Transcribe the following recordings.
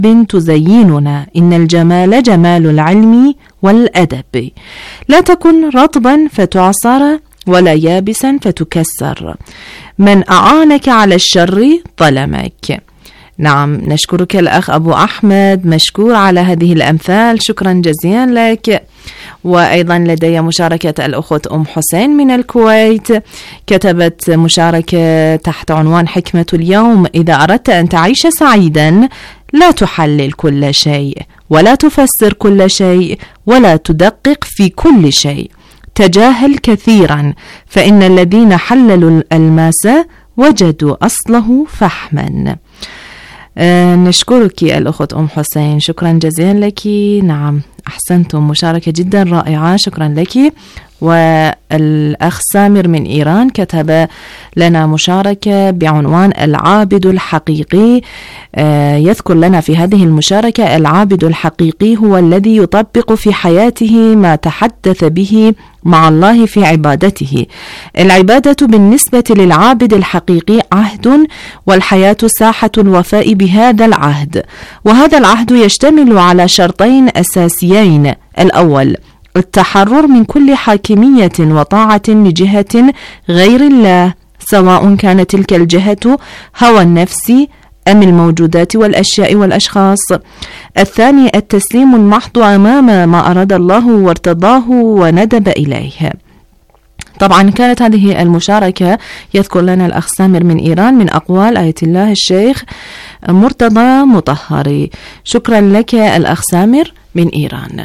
تزيننا، إن الجمال جمال العلم والأدب. لا تكن رطبا فتعصر ولا يابسا فتكسر، من أعانك على الشر ظلمك. نعم، نشكرك الأخ أبو أحمد، مشكور على هذه الأمثال، شكرا جزيلا لك. وأيضا لدي مشاركة الأخت أم حسين من الكويت، كتبت مشاركة تحت عنوان حكمة اليوم: إذا أردت أن تعيش سعيدا لا تحلل كل شيء ولا تفسر كل شيء ولا تدقق في كل شيء، تجاهل كثيرا، فإن الذين حللوا الألماس وجدوا أصله فحما. نشكرك الأخت أم حسين، شكرا جزيلا لك. نعم أحسنتم، مشاركة جدا رائعة، شكرا لك. والأخ سامر من إيران كتب لنا مشاركة بعنوان العابد الحقيقي. يذكر لنا في هذه المشاركة: العابد الحقيقي هو الذي يطبق في حياته ما تحدث به مع الله في عبادته. العبادة بالنسبة للعابد الحقيقي عهد، والحياة ساحة الوفاء بهذا العهد، وهذا العهد يشتمل على شرطين أساسيين: الأول التحرر من كل حاكمية وطاعة لجهة غير الله، سواء كانت تلك الجهة هوى النفس أم الموجودات والأشياء والأشخاص. الثاني التسليم المحض أمام ما أراد الله وارتضاه وندب إليه. طبعا كانت هذه المشاركة يذكر لنا الأخ سامر من إيران من أقوال آية الله الشيخ مرتضى مطهري. شكرا لك الأخ سامر من إيران.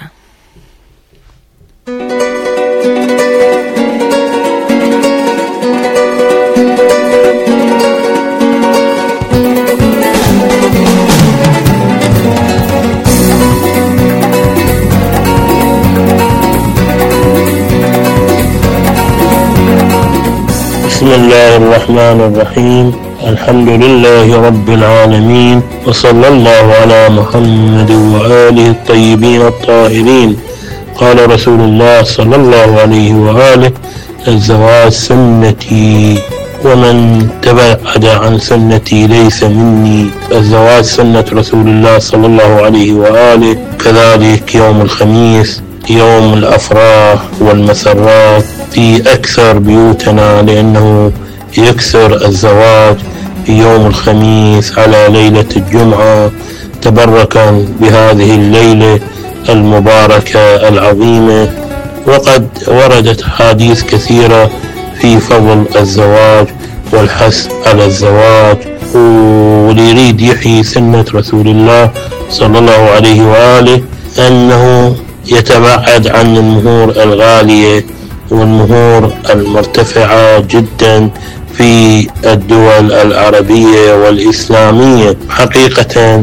بسم الله الرحمن الرحيم، الحمد لله رب العالمين، وصلى الله على محمد وآله الطيبين الطاهرين. قال رسول الله صلى الله عليه وآله: الزواج سنتي ومن تبعد عن سنتي ليس مني. الزواج سنة رسول الله صلى الله عليه وآله. كذلك يوم الخميس يوم الأفراح والمسرات في أكثر بيوتنا، لأنه يكثر الزواج في يوم الخميس على ليلة الجمعة، تبركا بهذه الليلة المباركة العظيمة. وقد وردت حديث كثيرة في فضل الزواج والحث على الزواج، وليريد يحيي سنة رسول الله صلى الله عليه وآله أنه يتباعد عن المهور الغالية والمهور المرتفعة جدا في الدول العربية والإسلامية. حقيقة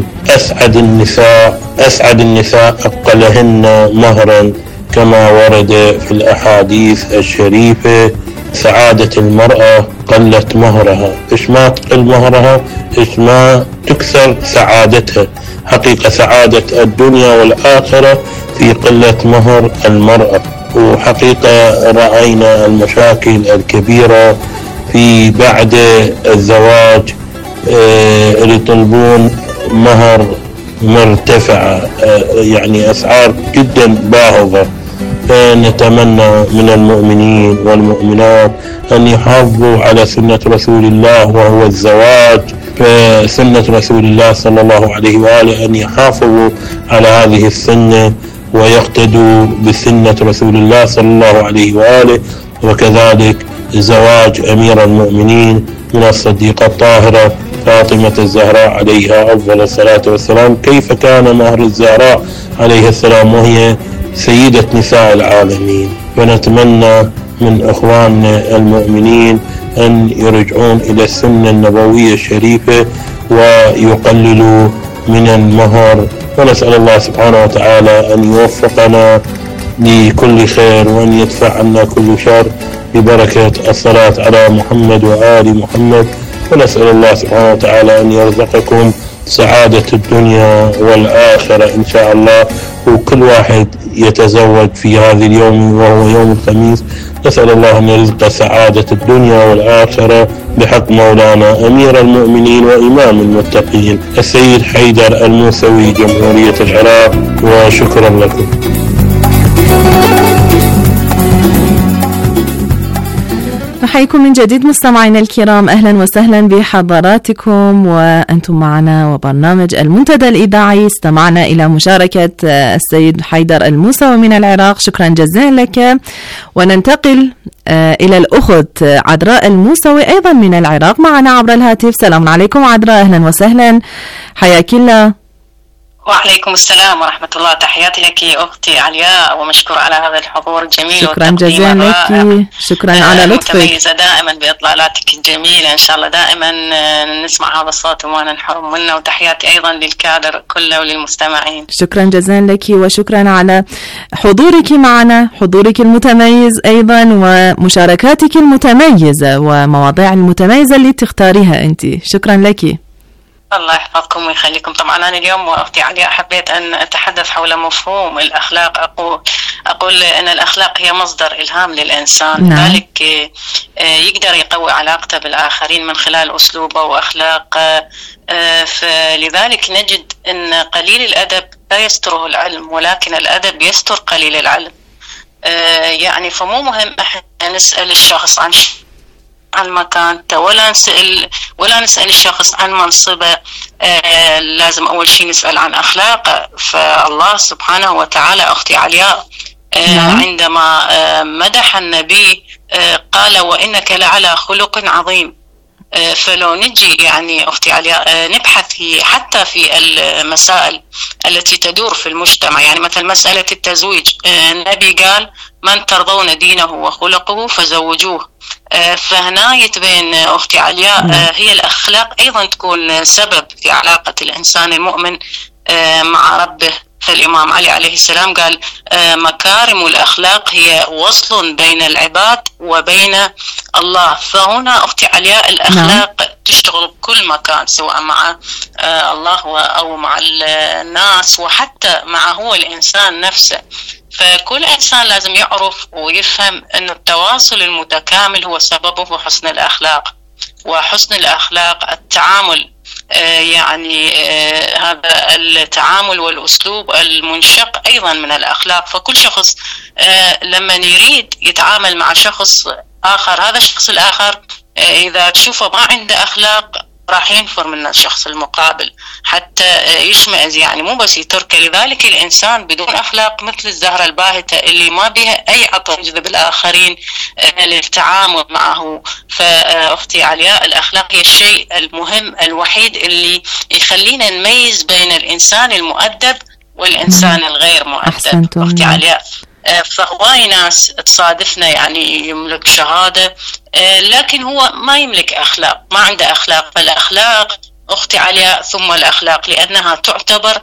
أسعد النساء أقلهن مهرا، كما ورد في الأحاديث الشريفة: سعادة المرأة قلت مهرها. إيش ما تقل مهرها إيش ما تكثر سعادتها. حقيقة سعادة الدنيا والآخرة في قلة مهر المرأة. وحقيقة رأينا المشاكل الكبيرة في بعد الزواج، اللي يطلبون مهر مرتفعة، يعني أسعار جدا باهظة. فنتمنى من المؤمنين والمؤمنات أن يحافظوا على سنة رسول الله وهو الزواج. فسنة رسول الله صلى الله عليه وآله أن يحافظوا على هذه السنة ويقتدوا بسنة رسول الله صلى الله عليه وآله. وكذلك زواج أمير المؤمنين من الصديقة الطاهرة فاطمة الزهراء عليها أفضل الصلاة والسلام. كيف كان مهر الزهراء عليه السلام وهي سيدة نساء العالمين. فنتمنى من إخواننا المؤمنين أن يرجعون إلى السنة النبوية الشريفة ويقللوا من المهر. ونسأل الله سبحانه وتعالى أن يوفقنا لكل خير وأن يدفع عنا كل شر ببركة الصلاة على محمد وآل محمد. ونسأل الله سبحانه وتعالى أن يرزقكم سعادة الدنيا والآخرة إن شاء الله. وكل واحد يتزوج في هذا اليوم وهو يوم الخميس نسأل الله أن يرزق سعادة الدنيا والآخرة بحق مولانا أمير المؤمنين وإمام المتقين السيد حيدر الموسوي جمهورية العراق، وشكرا لكم. نحييكم من جديد مستمعينا الكرام، أهلا وسهلا بحضراتكم وأنتم معنا وبرنامج المنتدى الإذاعي. استمعنا إلى مشاركة السيد حيدر الموسوي من العراق، شكرا جزيلا لك. وننتقل إلى الأخت عذراء الموسوي أيضا من العراق معنا عبر الهاتف. سلام عليكم عذراء، أهلا وسهلا، حياك الله. وعليكم السلام ورحمة الله، تحياتي لك أختي علياء، ومشكور على هذا الحضور الجميل. شكرا جزيلا لك، شكرا على لطفك. متميزة دائما بإطلالاتك الجميلة، إن شاء الله دائما نسمع هذا الصوت وما ننحرم منه. وتحياتي أيضا للكادر كله وللمستمعين. شكرا جزيلا لك، وشكرا على حضورك معنا، حضورك المتميز أيضا ومشاركاتك المتميزة ومواضيع المتميزة اللي تختاريها أنت. شكرا لك. الله يحفظكم ويخليكم. طبعا أنا اليوم أختي علياء حبيت أن أتحدث حول مفهوم الأخلاق. أقول أن الأخلاق هي مصدر إلهام للإنسان، لذلك يقدر يقوي علاقته بالآخرين من خلال أسلوبه وأخلاقه. فلذلك نجد أن قليل الأدب لا يستره العلم، ولكن الأدب يستر قليل العلم. يعني فمو مهم احنا نسأل الشخص عن مكانته، ولا نسأل الشخص عن منصبه. لازم أول شيء نسأل عن أخلاقه. فالله سبحانه وتعالى أختي علياء عندما مدح النبي قال وإنك لعلى خلق عظيم. فلو نجي يعني أختي علياء نبحث حتى في المسائل التي تدور في المجتمع، يعني مثل مسألة التزويج، النبي قال من ترضون دينه وخلقه فزوجوه. فهنا يتبين أختي علياء هي الأخلاق أيضا تكون سبب في علاقة الإنسان المؤمن مع ربه. فالإمام علي عليه السلام قال مكارم الأخلاق هي وصل بين العباد وبين الله. فهنا أختي علياء الأخلاق تشتغل بكل مكان، سواء مع الله أو مع الناس، وحتى مع هو الإنسان نفسه. فكل إنسان لازم يعرف ويفهم أن التواصل المتكامل هو سببه حسن الأخلاق. وحسن الأخلاق التعامل، يعني هذا التعامل والأسلوب المنشق أيضا من الأخلاق. فكل شخص لما يريد يتعامل مع شخص آخر، هذا الشخص الآخر إذا تشوفه ما عنده أخلاق راح ينفر من الشخص المقابل حتى يشمئز، يعني مو بس يتركه. لذلك الإنسان بدون أخلاق مثل الزهرة الباهتة اللي ما بها أي عطر يجذب الآخرين للتعامل معه. فأختي علياء الأخلاق هي الشيء المهم الوحيد اللي يخلينا نميز بين الإنسان المؤدب والإنسان الغير مؤدب. أختي علياء فهواي ناس تصادفنا يعني يملك شهادة لكن هو ما يملك أخلاق، ما عنده أخلاق. فالأخلاق أختي علياء ثم الأخلاق، لأنها تعتبر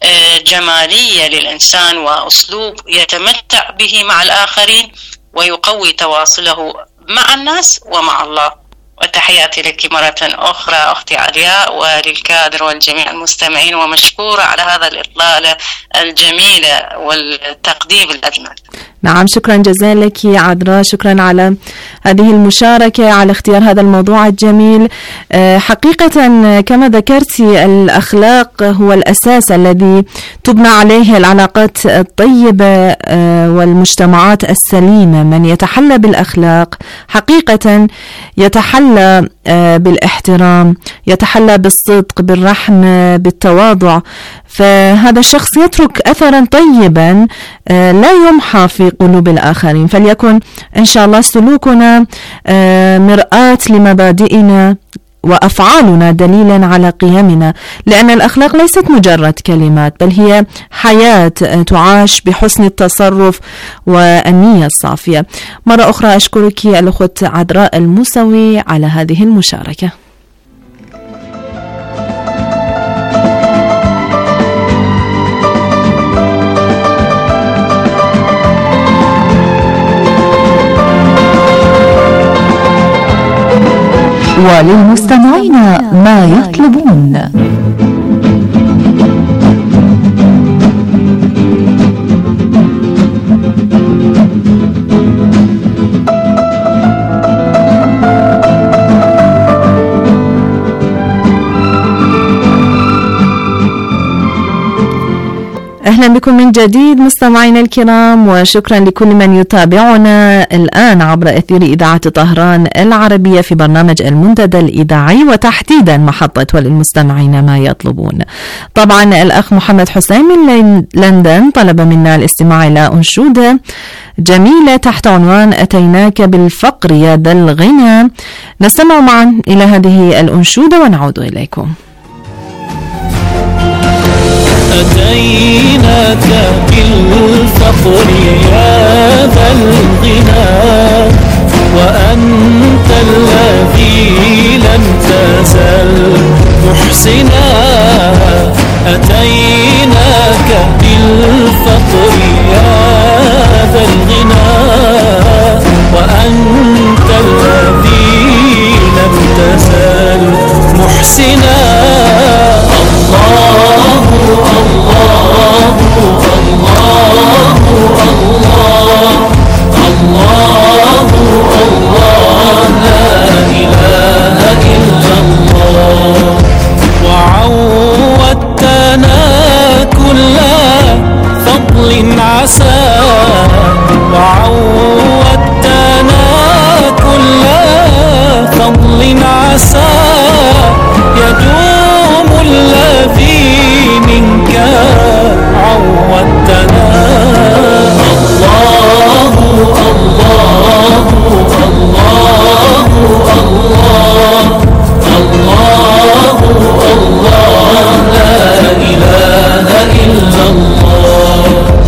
جمالية للإنسان وأسلوب يتمتع به مع الآخرين ويقوي تواصله مع الناس ومع الله. وتحياتي لك مرة أخرى أختي علياء وللكادر والجميع المستمعين، ومشكورة على هذا الإطلالة الجميلة والتقديم الأجمل. نعم، شكرا جزيلا لك عذراء، شكرا على هذه المشاركة، على اختيار هذا الموضوع الجميل. حقيقة كما ذكرتي الأخلاق هو الأساس الذي تبنى عليه العلاقات الطيبة والمجتمعات السليمة. من يتحلى بالأخلاق حقيقة يتحلى بالاحترام، يتحلى بالصدق، بالرحم، بالتواضع. فهذا الشخص يترك أثرا طيبا لا يمحى في قلوب الآخرين. فليكن إن شاء الله سلوكنا مرآة لمبادئنا وأفعالنا دليلا على قيمنا، لأن الأخلاق ليست مجرد كلمات بل هي حياة تعاش بحسن التصرف والنية الصافية. مرة أخرى أشكرك الأخت عذراء الموسوي على هذه المشاركة. وللمستمعين ما يطلبون. أهلا بكم من جديد مستمعينا الكرام، وشكرا لكل من يتابعنا الآن عبر أثير إذاعة طهران العربية في برنامج المنتدى الإذاعي، وتحديدا محطة وللمستمعين ما يطلبون. طبعا الأخ محمد حسين من لندن طلب منا الاستماع إلى أنشودة جميلة تحت عنوان أتيناك بالفقر يا ذا الغنى. نستمع معا إلى هذه الأنشودة ونعود إليكم. أتيناك بالفقر يا ذا الغنى وأنت الذي لم تزل محسنا. أتيناك بالفقر يا ذا الغنى وأنت الذي لم تزل محسنا. وعودتنا كل فضل عسى يدوم الذي منك عودتنا. الله الله الله الله الله لا إله إلا الله.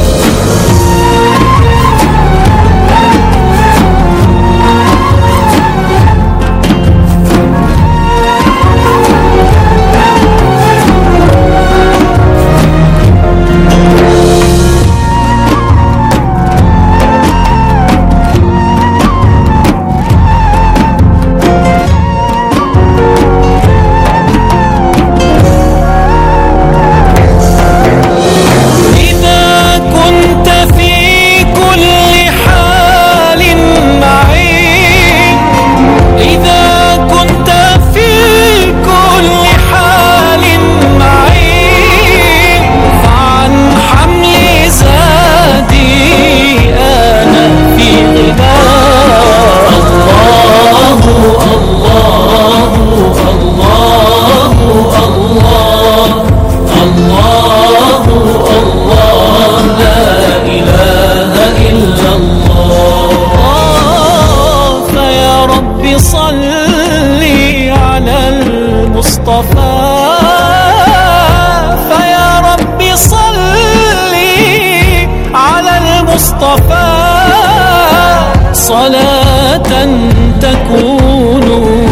صلاة تكون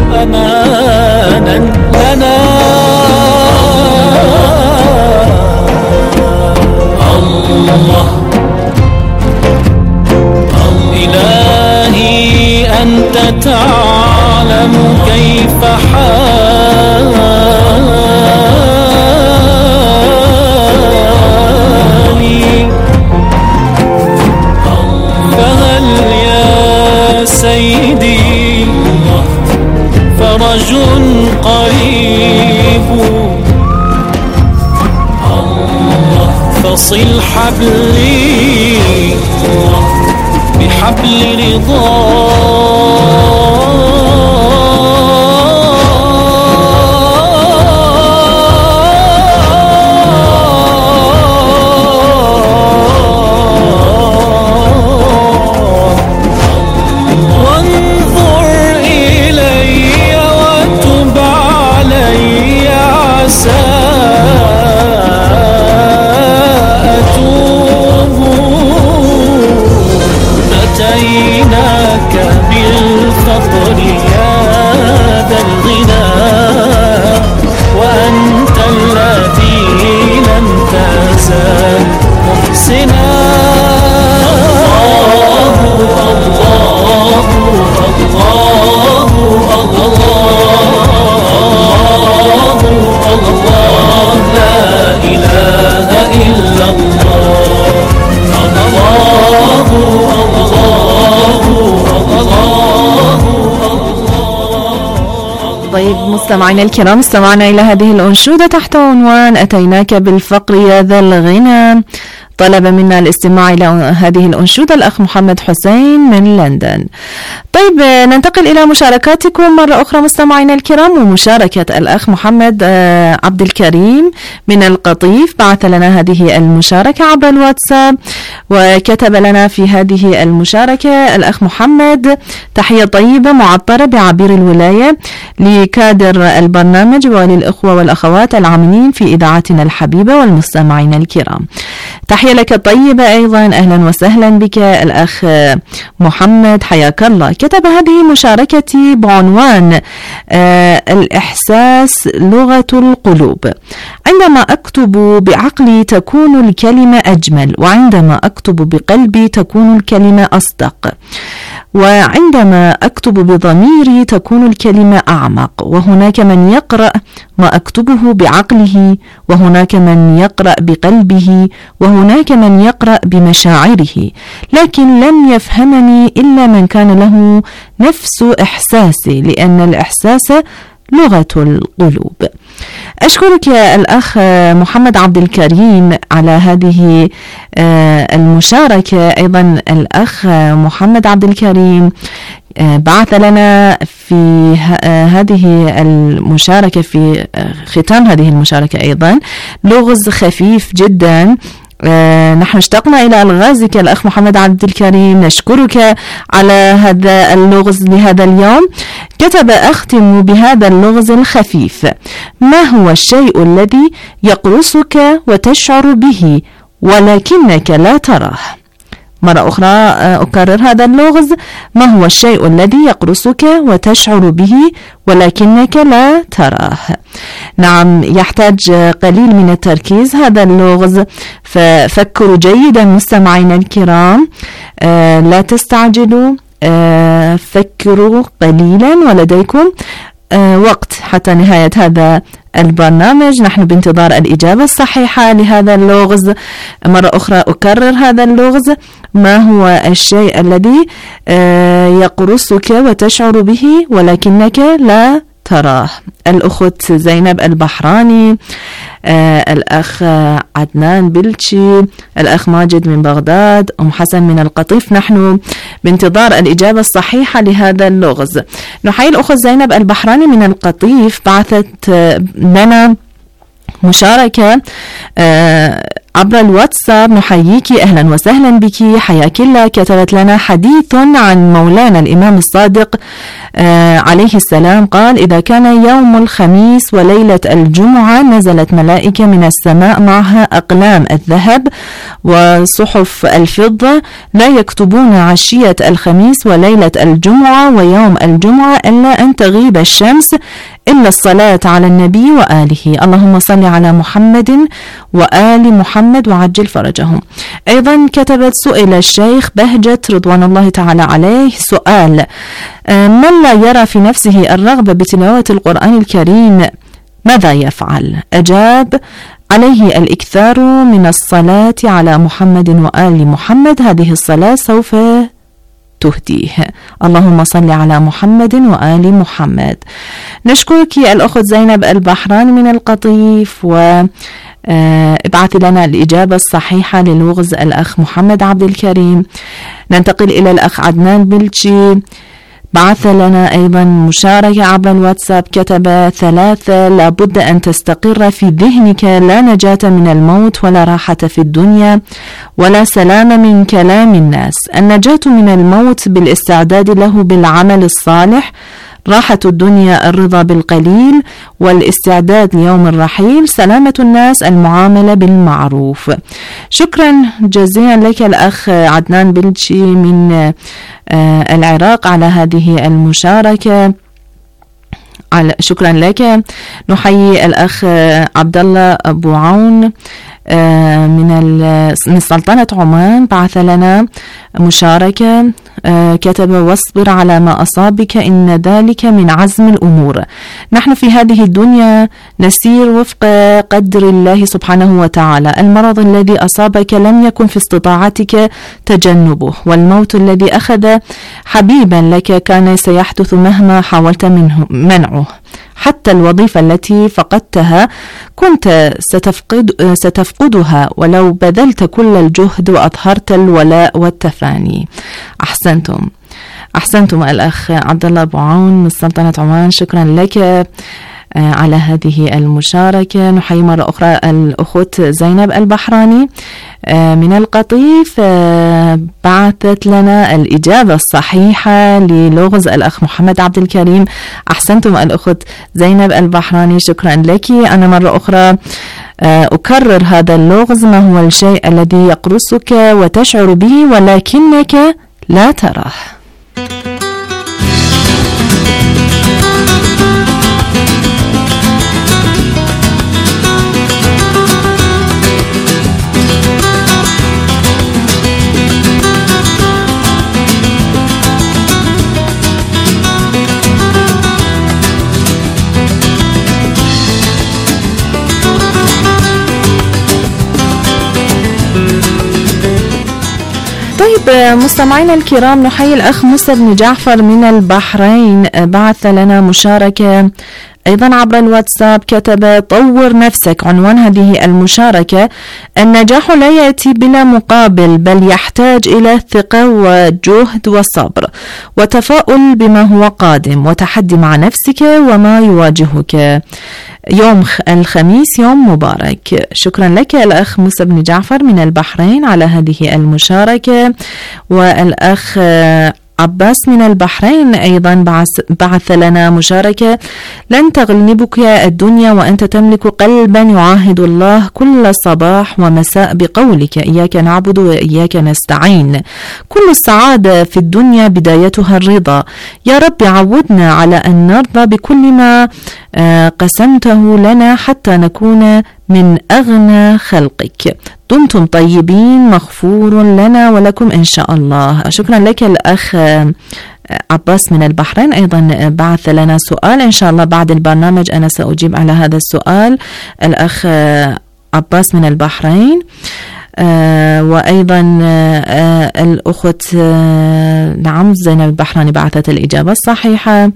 أمانا لنا. الله إلهي أنت تعلم كيف حالي، فهل يا سيدي فرج قريب. فصل حبلي بحبل وانظر إلي وتب علي عسى أتوب. أتيناك طيب مستمعينا الكرام، استمعنا إلى هذه الأنشودة تحت عنوان أتيناك بالفقر يا ذا الغنى. طلب منا الاستماع إلى هذه الأنشودة الأخ محمد حسين من لندن. طيب ننتقل إلى مشاركاتكم مرة أخرى مستمعينا الكرام، ومشاركة الأخ محمد عبد الكريم من القطيف بعث لنا هذه المشاركة عبر الواتساب، وكتب لنا في هذه المشاركة الأخ محمد: تحية طيبة معطرة بعبير الولاية لكادر البرنامج وللإخوة والأخوات العاملين في إذاعتنا الحبيبة والمستمعين الكرام. تحية لك طيبة أيضا، أهلا وسهلا بك الأخ محمد، حياك الله. كتب هذه مشاركتي بعنوان الإحساس لغة القلوب. عندما أكتب بعقلي تكون الكلمة أجمل، وعندما أكتب بقلبي تكون الكلمة أصدق، وعندما أكتب بضميري تكون الكلمة أعمق. وهناك من يقرأ ما أكتبه بعقله، وهناك من يقرأ بقلبه، وهناك من يقرأ بمشاعره، لكن لم يفهمني إلا من كان له نفس إحساسي، لأن الإحساس لغة القلوب. أشكرك يا الأخ محمد عبد الكريم على هذه المشاركة. أيضا الأخ محمد عبد الكريم بعث لنا في هذه المشاركة، في ختام هذه المشاركة أيضا لغز خفيف جدا. نحن اشتقنا إلى ألغازك الأخ محمد عبد الكريم، نشكرك على هذا اللغز لهذا اليوم. كتب: أختم بهذا اللغز الخفيف: ما هو الشيء الذي يقرصك وتشعر به ولكنك لا تراه؟ مرة أخرى أكرر هذا اللغز: ما هو الشيء الذي يقرصك وتشعر به ولكنك لا تراه؟ نعم، يحتاج قليل من التركيز هذا اللغز، ففكروا جيدا مستمعينا الكرام، لا تستعجلوا، فكروا قليلا، ولديكم وقت حتى نهاية هذا البرنامج. نحن بانتظار الإجابة الصحيحة لهذا اللغز. مرة أخرى أكرر هذا اللغز: ما هو الشيء الذي يقرصك وتشعر به ولكنك لا تراه؟ الأخت زينب البحراني، الأخ عدنان بلشي، الأخ ماجد من بغداد، أم حسن من القطيف، نحن بانتظار الإجابة الصحيحة لهذا اللغز. نحيي الأخت زينب البحراني من القطيف، بعثت لنا مشاركة عبر الواتساب. نحييك، أهلا وسهلا بك، حياك الله. كتبت لنا: حديث عن مولانا الإمام الصادق عليه السلام قال: إذا كان يوم الخميس وليلة الجمعة نزلت ملائكة من السماء معها أقلام الذهب وصحف الفضة، لا يكتبون عشية الخميس وليلة الجمعة ويوم الجمعة إلا أن تغيب الشمس إلا الصلاة على النبي وآله. اللهم صل على محمد وآل محمد وعجل فرجهم. أيضا كتبت: سئل الشيخ بهجة رضوان الله تعالى عليه سؤال: من لا يرى في نفسه الرغبة بتلاوة القرآن الكريم ماذا يفعل؟ أجاب: عليه الإكثار من الصلاة على محمد وآل محمد، هذه الصلاة سوف تهديه. اللهم صل على محمد وآل محمد. نشكرك الأخت زينب البحراني من القطيف، ابعث لنا الإجابة الصحيحة للغز الأخ محمد عبد الكريم. ننتقل إلى الأخ عدنان بلشي، بعث لنا أيضا مشاركة عبر الواتساب. كتب: 3 لابد أن تستقر في ذهنك: لا نجاة من الموت ولا راحة في الدنيا ولا سلام من كلام الناس. النجاة من الموت بالاستعداد له بالعمل الصالح، راحة الدنيا الرضا بالقليل والاستعداد ليوم الرحيل، سلامة الناس المعاملة بالمعروف. شكرا جزيلا لك الأخ عدنان بلشي من العراق على هذه المشاركة. شكرا لك. نحيي الأخ عبد الله أبو عون من سلطنة عمان، بعث لنا مشاركة. كتب: واصبر على ما أصابك إن ذلك من عزم الأمور. نحن في هذه الدنيا نسير وفق قدر الله سبحانه وتعالى. المرض الذي أصابك لم يكن في استطاعتك تجنبه، والموت الذي أخذ حبيبا لك كان سيحدث مهما حاولت منعه. حتى الوظيفة التي فقدتها كنت ستفقدها ولو بذلت كل الجهد وأظهرت الولاء والتفاني. أحسنتم الأخ عبد الله أبو عون من سلطنة عمان، شكرا لك على هذه المشاركة. نحيي مرة أخرى الأخت زينب البحراني من القطيف، بعثت لنا الإجابة الصحيحة للغز الأخ محمد عبد الكريم. أحسنتم الأخت زينب البحراني، شكرا لك. أنا مرة أخرى أكرر هذا اللغز: ما هو الشيء الذي يقرصك وتشعر به ولكنك لا تراه؟ مستمعينا الكرام، نحيي الأخ موسى بن جعفر من البحرين، بعث لنا مشاركة أيضا عبر الواتساب، كتب: طور نفسك. عنوان هذه المشاركة: النجاح لا يأتي بلا مقابل، بل يحتاج إلى ثقة وجهد وصبر وتفاؤل بما هو قادم وتحدي مع نفسك وما يواجهك. يوم الخميس يوم مبارك. شكرا لك الأخ موسى بن جعفر من البحرين على هذه المشاركة. والأخ عباس من البحرين أيضا بعث لنا مشاركة: لن تغلبك الدنيا وأنت تملك قلبا يعاهد الله كل صباح ومساء بقولك إياك نعبد وإياك نستعين. كل السعادة في الدنيا بدايتها الرضا. يا رب عودنا على أن نرضى بكل ما قسمته لنا حتى نكون من أغنى خلقك. دمتم طيبين، مغفور لنا ولكم إن شاء الله. شكرا لك الأخ عباس من البحرين، أيضا بعث لنا سؤال، إن شاء الله بعد البرنامج أنا سأجيب على هذا السؤال. الأخ عباس من البحرين، وأيضا الأخت نعم زينب البحراني بعثت الإجابة الصحيحة.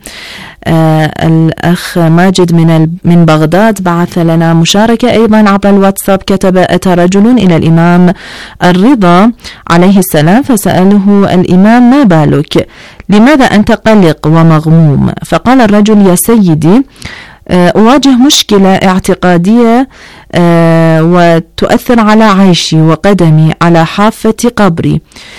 الأخ ماجد من بغداد بعث لنا مشاركة أيضا عبر الواتساب، كتب: أتى رجل إلى الإمام الرضا عليه السلام فسأله الإمام: ما بالك؟ لماذا أنت قلق ومغموم؟ فقال الرجل: يا سيدي، أواجه مشكلة اعتقادية وتؤثر على عيشي وقدمي على حافة قبري،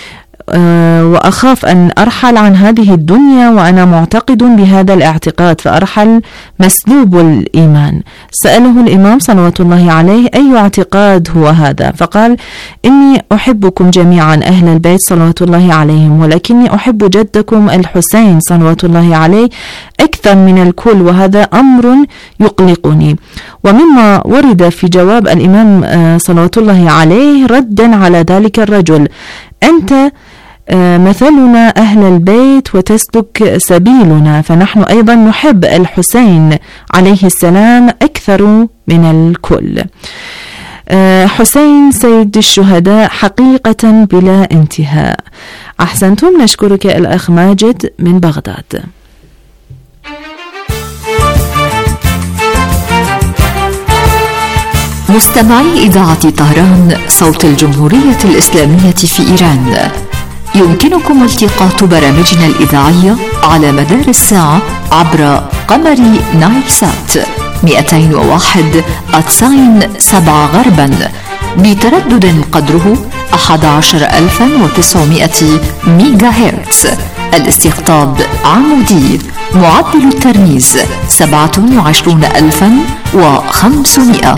وأخاف أن أرحل عن هذه الدنيا وأنا معتقد بهذا الاعتقاد فأرحل مسلوب الإيمان. سأله الإمام صلوات الله عليه: أي اعتقاد هو هذا؟ فقال: إني أحبكم جميعا أهل البيت صلوات الله عليهم، ولكني أحب جدكم الحسين صلوات الله عليه أكثر من الكل، وهذا أمر يقلقني. ومما ورد في جواب الإمام صلوات الله عليه ردا على ذلك الرجل: أنت مثلنا أهل البيت وتسلك سبيلنا، فنحن أيضا نحب الحسين عليه السلام أكثر من الكل. حسين سيد الشهداء حقيقة بلا انتهاء. أحسنتم، نشكرك الأخ ماجد من بغداد. مستمعي إذاعة طهران صوت الجمهورية الإسلامية في إيران، يمكنكم التقاط برامجنا الإذاعية على مدار الساعة عبر قمر نايل سات 201.7 غربا بتردد قدره 11900 ميجا هرتز. الاستقطاب عمودي، معدل الترميز 27500.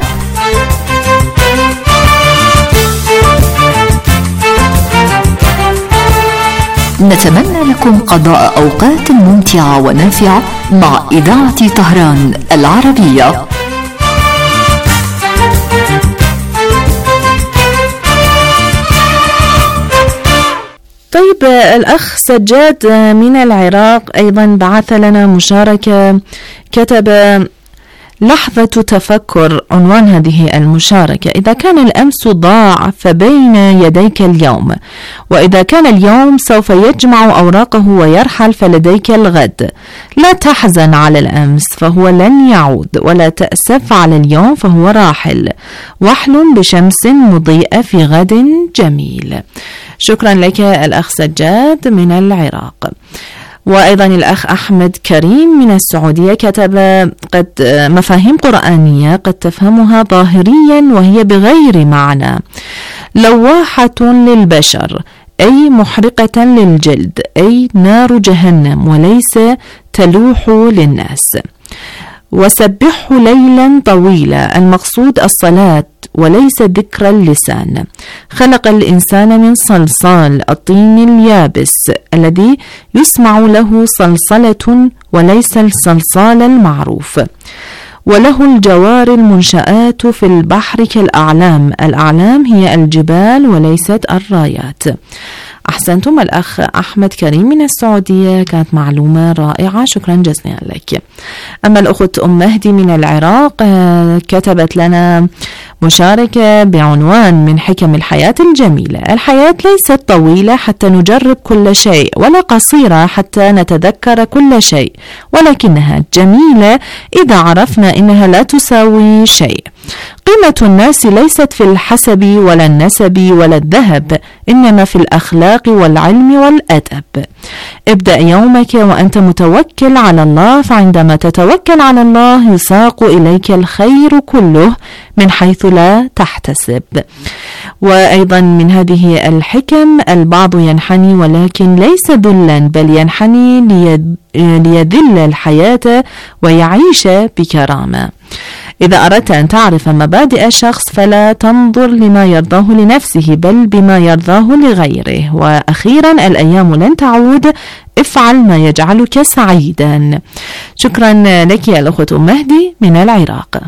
نتمنى لكم قضاء أوقات ممتعة ونافعة مع إذاعة طهران العربية. طيب، الأخ سجاد من العراق أيضا بعث لنا مشاركة، كتب: لحظة تفكر عنوان هذه المشاركة. إذا كان الأمس ضاع فبين يديك اليوم، وإذا كان اليوم سوف يجمع أوراقه ويرحل فلديك الغد. لا تحزن على الأمس فهو لن يعود، ولا تأسف على اليوم فهو راحل. واحلم بشمس مضيئة في غد جميل. شكرا لك الأخ سجاد من العراق. وأيضا الأخ أحمد كريم من السعودية كتب: قد مفاهيم قرآنية قد تفهمها ظاهريا وهي بغير معنى، لواحة للبشر أي محرقة للجلد، أي نار جهنم، وليس تلوح للناس. وسبحه ليلا طويلا، المقصود الصلاة وليس ذكر اللسان. خلق الإنسان من صلصال الطين اليابس الذي يسمع له صلصلة وليس الصلصال المعروف. وله الجوار المنشآت في البحر كالأعلام، الأعلام هي الجبال وليست الرايات. أحسنتم الأخ أحمد كريم من السعودية، كانت معلومة رائعة، شكرا جزيلا لك. أما الأخت أم مهدي من العراق كتبت لنا مشاركة بعنوان: من حكم الحياة الجميلة، الحياة ليست طويلة حتى نجرب كل شيء، ولا قصيرة حتى نتذكر كل شيء، ولكنها جميلة إذا عرفنا إنها لا تساوي شيء. قيمة الناس ليست في الحسب ولا النسب ولا الذهب، إنما في الأخلاق والعلم والأدب. ابدأ يومك وأنت متوكل على الله، فعندما تتوكل على الله يساق إليك الخير كله من حيث لا تحتسب. وأيضا من هذه الحكم: البعض ينحني ولكن ليس ذلا، بل ينحني ليذل الحياة ويعيش بكرامة. إذا أردت أن تعرف مبادئ شخص فلا تنظر لما يرضاه لنفسه، بل بما يرضاه لغيره. وأخيرا: الأيام لن تعود، افعل ما يجعلك سعيدا. شكرا لك يا الأخوة مهدي من العراق.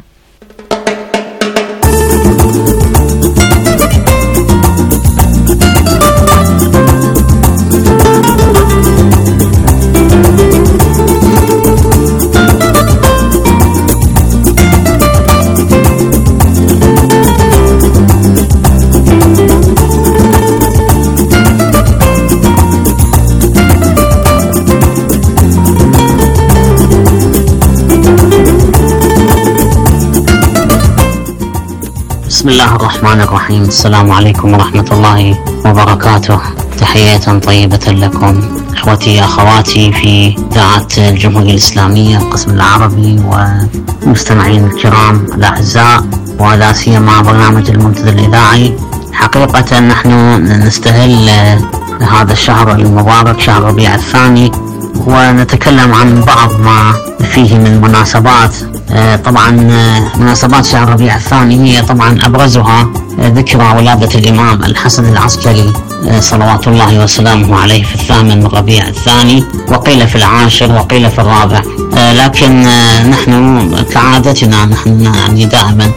بسم الله الرحمن الرحيم. السلام عليكم ورحمة الله وبركاته. تحية طيبة لكم إخوتي أخواتي في إذاعة الجمهورية الإسلامية القسم العربي ومستمعين الكرام الأعزاء، ولا سيما برنامج المنتدى الإذاعي. حقيقة نحن نستهل هذا الشهر المبارك شهر ربيع الثاني، ونتكلم عن بعض ما فيه من مناسبات. طبعا مناسبات شهر ربيع الثاني هي طبعا أبرزها ذكرى ولادة الإمام الحسن العسكري صلوات الله وسلامه عليه في 8 من ربيع الثاني، وقيل في 10 وقيل في 4. لكن نحن كعادتنا نحن يعني دائما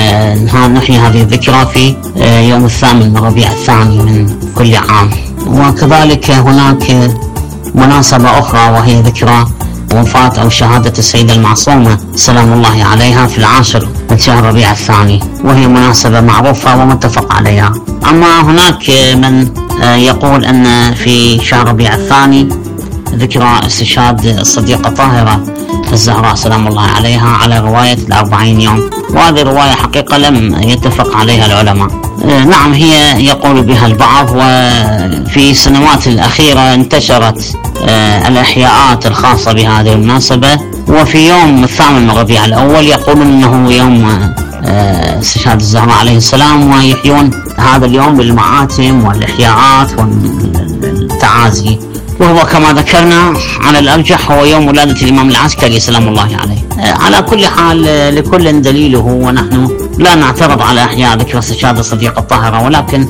نحيي هذه الذكرى في يوم 8 من ربيع الثاني من كل عام. وكذلك هناك مناسبة أخرى وهي ذكرى وفاة أو شهادة السيدة المعصومة سلام الله عليها في 10 من شهر ربيع الثاني، وهي مناسبة معروفة ومتفق عليها. أما هناك من يقول أن في شهر ربيع الثاني ذكرى استشهاد الصديقة طاهرة الزهراء سلام الله عليها على رواية 40 يوم، وهذه الرواية حقيقة لم يتفق عليها العلماء. نعم هي يقول بها البعض، وفي السنوات الأخيرة انتشرت الإحياءات الخاصة بهذه المناسبة، وفي يوم 8 من ربيع الأول يقولون أنه يوم استشهاد الزهراء عليه السلام، ويحيون هذا اليوم بالمعاتم والإحياءات والتعازي، وهو كما ذكرنا على الأرجح هو يوم ولادة الإمام العسكري سلام الله عليه. على كل حال لكل دليله، ونحن لا نعترض على إحياء ذكرى استشهاد الصديقة الطاهرة، ولكن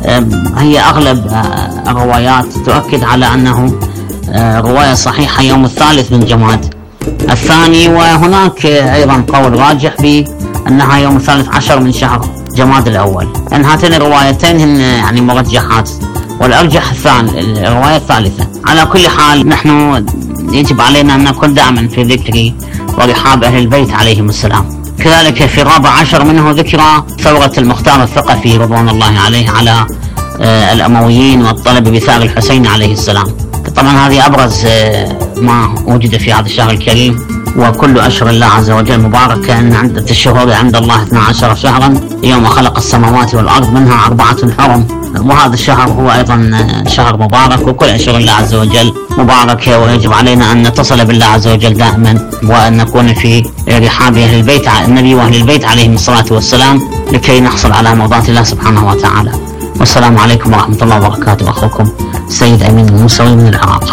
هي أغلب الروايات تؤكد على أنه رواية صحيحة يوم 3 من جماد الثاني، وهناك أيضا قول راجح بأنها يوم 13 من شهر جماد الأول. أن هاتين الروايتين هن يعني مرجحات، والأرجح الرواية الثالثة. على كل حال نحن يجب علينا أن نكون دائما في ذكر ورحاب أهل البيت عليهم السلام. كذلك في 14 منه ذكرى ثورة المختار الثقفي رضوان الله عليه على الأمويين والطلب بثار الحسين عليه السلام. طبعا هذه أبرز ما وجد في هذا الشهر الكريم. وكل أشهر الله عز وجل مباركة، أن عدة الشهور عند الله 12 شهرا يوم خلق السماوات والأرض، منها 4 حرم. وهذا الشهر هو أيضا شهر مبارك، وكل أشهر الله عز وجل مباركة، ويجب علينا أن نتصل بالله عز وجل دائما، وأن نكون في رحاب أهل البيت النبي وأهل البيت عليهم الصلاة والسلام، لكي نحصل على مرضات الله سبحانه وتعالى. والسلام عليكم ورحمة الله وبركاته. أخوكم سيد أمين الموسوي من العراق.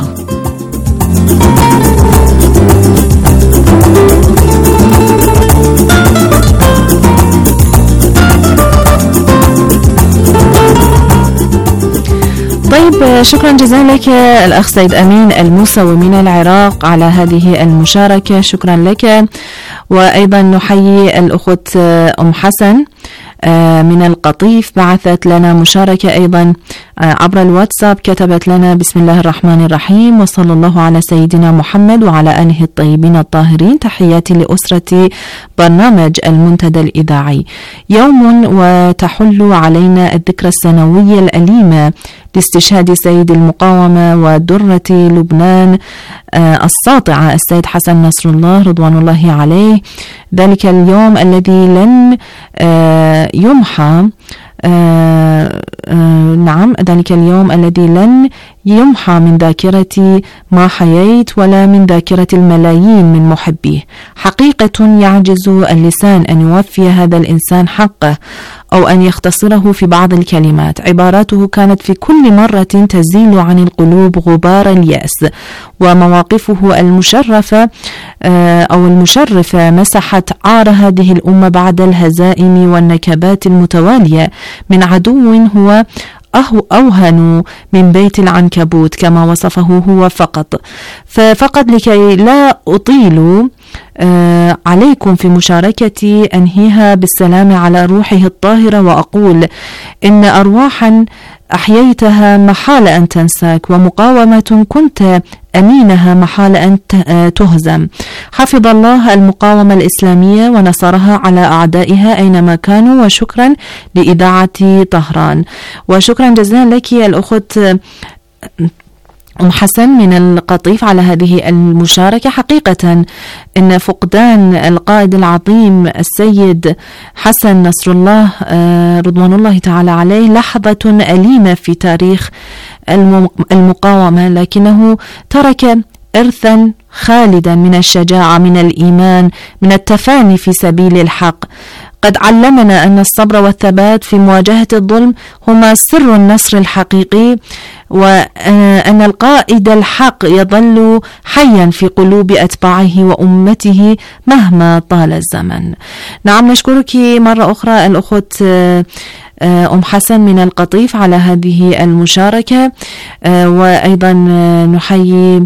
طيب، شكرا جزيلا لك الأخ سيد أمين الموسوي من العراق على هذه المشاركة، شكرا لك. وأيضا نحيي الأخت أم حسن من القطيف، بعثت لنا مشاركة أيضا عبر الواتساب، كتبت لنا: بسم الله الرحمن الرحيم، وصلى الله على سيدنا محمد وعلى آله الطيبين الطاهرين، تحياتي لأسرة برنامج المنتدى الإذاعي. يوم وتحل علينا الذكرى السنوية الأليمة لاستشهاد سيد المقاومة ودرة لبنان الساطعة السيد حسن نصر الله رضوان الله عليه، ذلك اليوم الذي لن يمحى نعم، ذلك اليوم الذي لن يمحى من ذاكرتي ما حييت ولا من ذاكرة الملايين من محبيه. حقيقة يعجز اللسان أن يوفي هذا الإنسان حقه أو أن يختصره في بعض الكلمات. عباراته كانت في كل مرة تزيل عن القلوب غبار اليأس، ومواقفه المشرفة أو المشرفة مسحت عار هذه الأمة بعد الهزائم والنكبات المتوالية من عدو هو أوهن من بيت العنكبوت كما وصفه هو ففقط لكي لا أطيل عليكم في مشاركتي أنهيها بالسلام على روحه الطاهرة، وأقول إن أرواحا أحييتها محال أن تنساك، ومقاومة كنت أمينها محال أن تهزم. حفظ الله المقاومة الإسلامية ونصرها على أعدائها أينما كانوا، وشكرا لإذاعة طهران. وشكرا جزيلا لك الأخت أم حسن من القطيف على هذه المشاركة. حقيقة إن فقدان القائد العظيم السيد حسن نصر الله رضوان الله تعالى عليه لحظة أليمة في تاريخ المقاومة، لكنه ترك إرثا خالدا من الشجاعة، من الإيمان، من التفاني في سبيل الحق. قد علمنا أن الصبر والثبات في مواجهة الظلم هما سر النصر الحقيقي، وأن القائد الحق يظل حيا في قلوب أتباعه وأمته مهما طال الزمن. نعم، نشكرك مرة أخرى الأخت أم حسن من القطيف على هذه المشاركة، وأيضا نحيي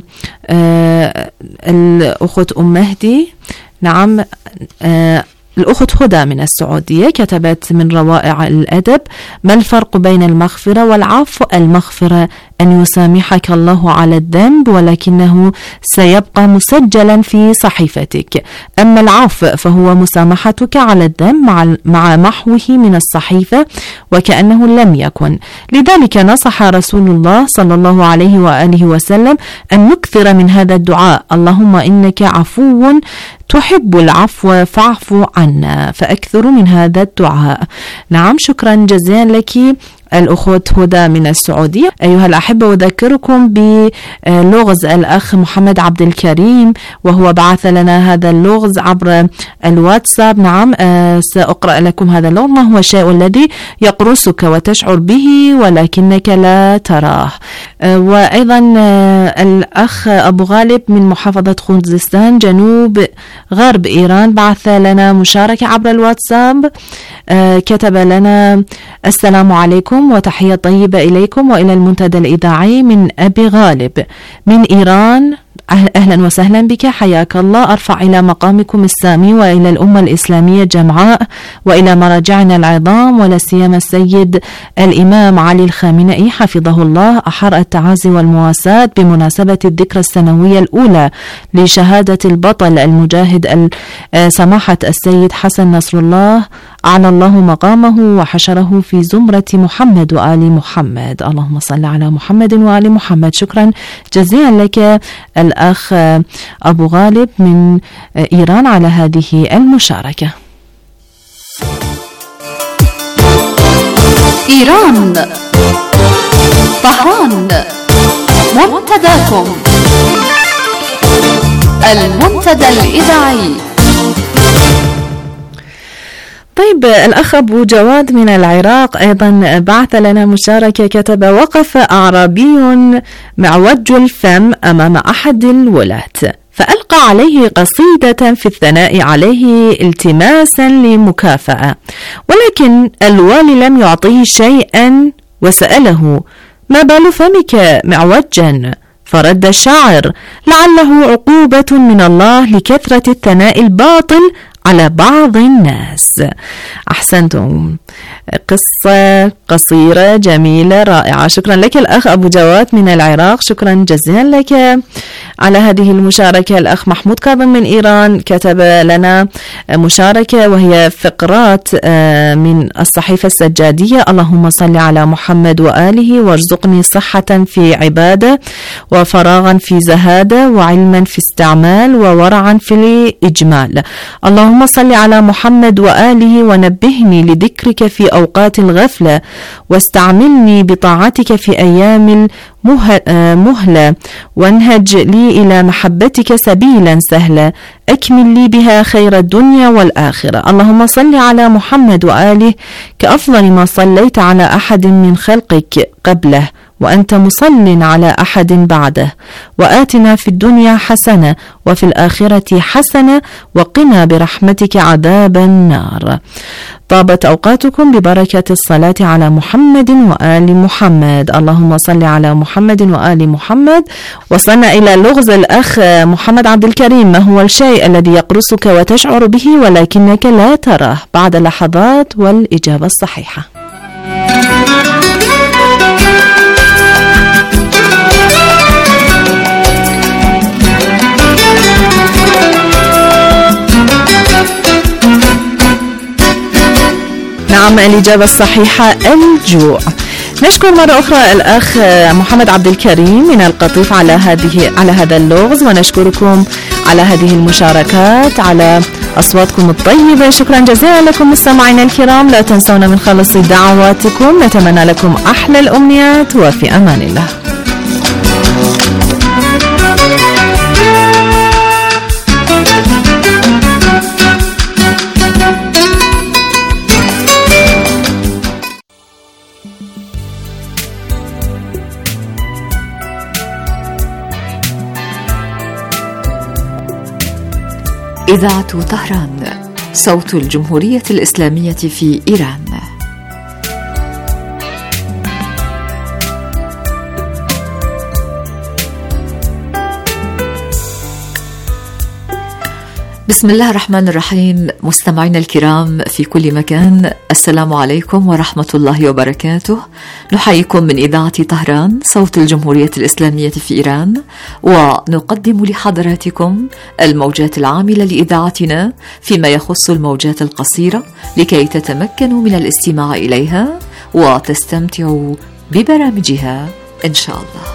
الأخت أم مهدي. نعم، الأخت هدى من السعودية كتبت: من روائع الأدب ما الفرق بين المغفرة والعفو؟ المغفرة أن يسامحك الله على الذنب ولكنه سيبقى مسجلا في صحيفتك، أما العفو فهو مسامحتك على الذنب مع محوه من الصحيفة وكأنه لم يكن. لذلك نصح رسول الله صلى الله عليه وآله وسلم أن نكثر من هذا الدعاء: اللهم إنك عفو تحب العفو فاعف عنا، فأكثر من هذا الدعاء. نعم، شكرا جزيلا لك الأخوة هدى من السعودية. أيها الأحبة، أذكركم بلغز الأخ محمد عبد الكريم، وهو بعث لنا هذا اللغز عبر الواتساب. نعم، سأقرأ لكم هذا اللغز: ما هو الشيء الذي يقرصك وتشعر به ولكنك لا تراه؟ وأيضا الأخ أبو غالب من محافظة خوزستان جنوب غرب إيران بعث لنا مشاركة عبر الواتساب، كتب لنا: السلام عليكم وتحية طيبة إليكم وإلى المنتدى الإذاعي من أبي غالب من إيران أهلا وسهلا بك، حياك الله. أرفع إلى مقامكم السامي وإلى الأمة الإسلامية جمعاء وإلى مراجعنا العظام ولا سيما السيد الإمام علي الخامنئي حفظه الله أحر التعازي والمواساة بمناسبة الذكرى السنوية الأولى لشهادة البطل المجاهد سماحة السيد حسن نصر الله، أعلى الله مقامه وحشره في زمرة محمد وآل محمد. اللهم صل على محمد وآل محمد. شكرا جزيلا لك الأخ أبو غالب من إيران على هذه المشاركة. إيران طهران منتداكم المنتدى الإذاعي. طيب، الأخ أبو جواد من العراق أيضا بعث لنا مشاركة، كتب: وقف أعرابي معوج الفم أمام أحد الولاة فألقى عليه قصيدة في الثناء عليه التماسا لمكافأة، ولكن الوالي لم يعطيه شيئا وسأله: ما بال فمك معوجا؟ فرد الشاعر: لعله عقوبة من الله لكثرة الثناء الباطل على بعض الناس. أحسنتم، قصة قصيرة جميلة رائعة. شكرا لك الأخ أبو جواد من العراق، شكرا جزيلا لك على هذه المشاركة. الأخ محمود كاظم من إيران كتب لنا مشاركة وهي فقرات من الصحيفة السجادية: اللهم صل على محمد وآله وارزقني صحة في عبادة وفراغا في زهادة وعلما في استعمال وورعا في الإجمال. اللهم صل على محمد وآله ونبهني لذكرك في أوقات الغفلة واستعملني بطاعتك في أيام مهلة وانهج لي إلى محبتك سبيلا سهلا أكمل لي بها خير الدنيا والآخرة. اللهم صل على محمد وآله كأفضل ما صليت على أحد من خلقك قبله وأنت مصل على أحد بعده، وآتنا في الدنيا حسنة وفي الآخرة حسنة وقنا برحمتك عذاب النار. طابت أوقاتكم ببركة الصلاة على محمد وآل محمد. اللهم صل على محمد وآل محمد. وصلنا إلى لغز الأخ محمد عبد الكريم: ما هو الشيء الذي يقرصك وتشعر به ولكنك لا تراه؟ بعد لحظات والإجابة الصحيحة. نعم، الإجابة الصحيحة الجوع. نشكر مرة أخرى الأخ محمد عبد الكريم من القطيف على هذا اللغز، ونشكركم على هذه المشاركات، على أصواتكم الطيبة. شكرا جزيلا لكم مستمعينا الكرام، لا تنسونا من خلص دعواتكم. نتمنى لكم أحلى الأمنيات وفي أمان الله. إذاعة طهران، صوت الجمهورية الإسلامية في إيران. بسم الله الرحمن الرحيم. مستمعينا الكرام في كل مكان، السلام عليكم ورحمة الله وبركاته. نحييكم من إذاعة طهران، صوت الجمهورية الإسلامية في إيران، ونقدم لحضراتكم الموجات العاملة لإذاعتنا فيما يخص الموجات القصيرة لكي تتمكنوا من الاستماع إليها وتستمتعوا ببرامجها إن شاء الله.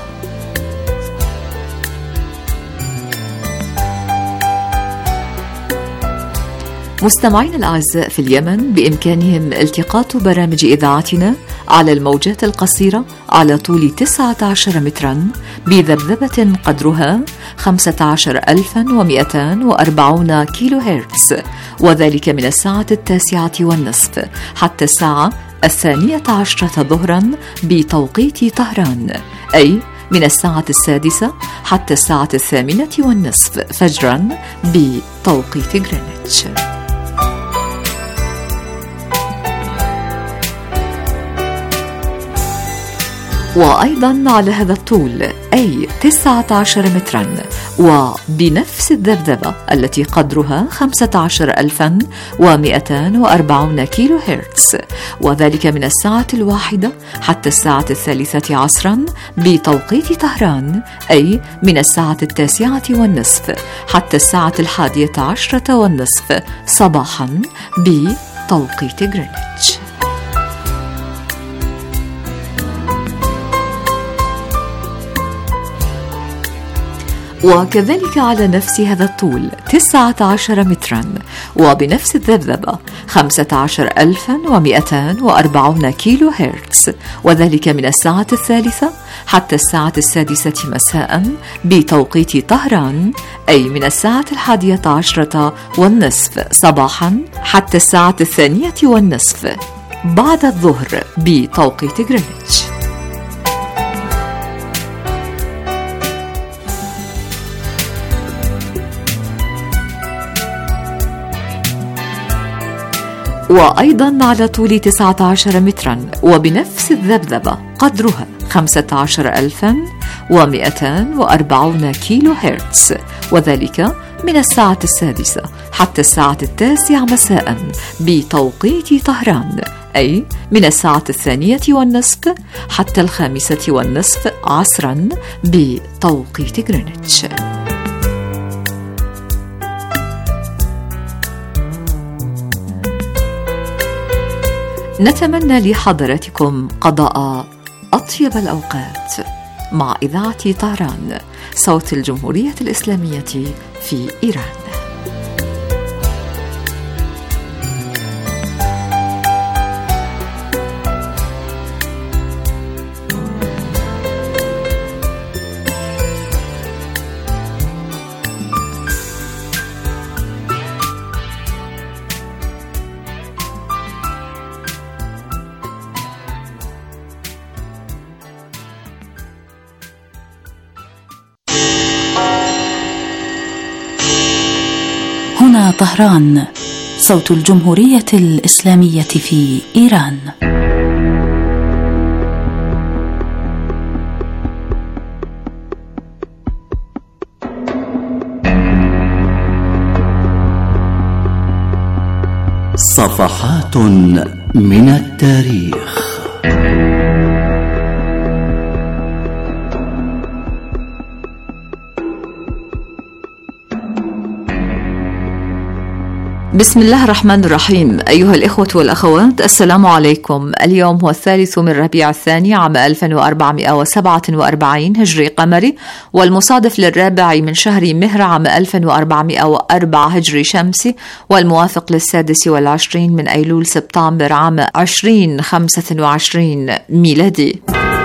مستمعينا الأعزاء في اليمن بإمكانهم التقاط برامج إذاعتنا على الموجات القصيرة على طول 19 مترا بذبذبة قدرها 15240 كيلو هرتز، وذلك من الساعة 9:30 حتى الساعة 12 ظهرا بتوقيت طهران، أي من الساعة 6 حتى الساعة 8:30 فجرا بتوقيت غرينتش. وأيضا على هذا الطول أي 19 مترا وبنفس الذبذبة التي قدرها 15240 كيلو هرتز، وذلك من الساعة 1 حتى الساعة 3 عصرا بتوقيت طهران، أي من الساعة 9:30 حتى الساعة 11:30 صباحا بتوقيت غرينتش. وكذلك على نفس هذا الطول 19 مترا وبنفس الذبذبة 15240 كيلو هرتز، وذلك من الساعة 3 حتى الساعة 6 مساء بتوقيت طهران، أي من الساعة 11:30 صباحا حتى الساعة 2:30 بعد الظهر بتوقيت غرينتش. وأيضا على طول 19 مترا وبنفس الذبذبة قدرها 15240 كيلو هرتز، وذلك من الساعة 6 حتى الساعة 9 مساء بتوقيت طهران، أي من الساعة 2:30 حتى 5:30 عصرا بتوقيت غرينتش. نتمنى لحضراتكم قضاء أطيب الأوقات مع إذاعة طهران صوت الجمهورية الإسلامية في إيران. هنا طهران صوت الجمهورية الإسلامية في إيران. صفحات من التاريخ. بسم الله الرحمن الرحيم. أيها الإخوة والأخوات، السلام عليكم. اليوم هو 3 من ربيع الثاني عام 1447 هجري قمري، والمصادف للرابع من شهر مهر عام 1404 هجري شمسي، والموافق 26 من أيلول سبتمبر عام 2025 ميلادي.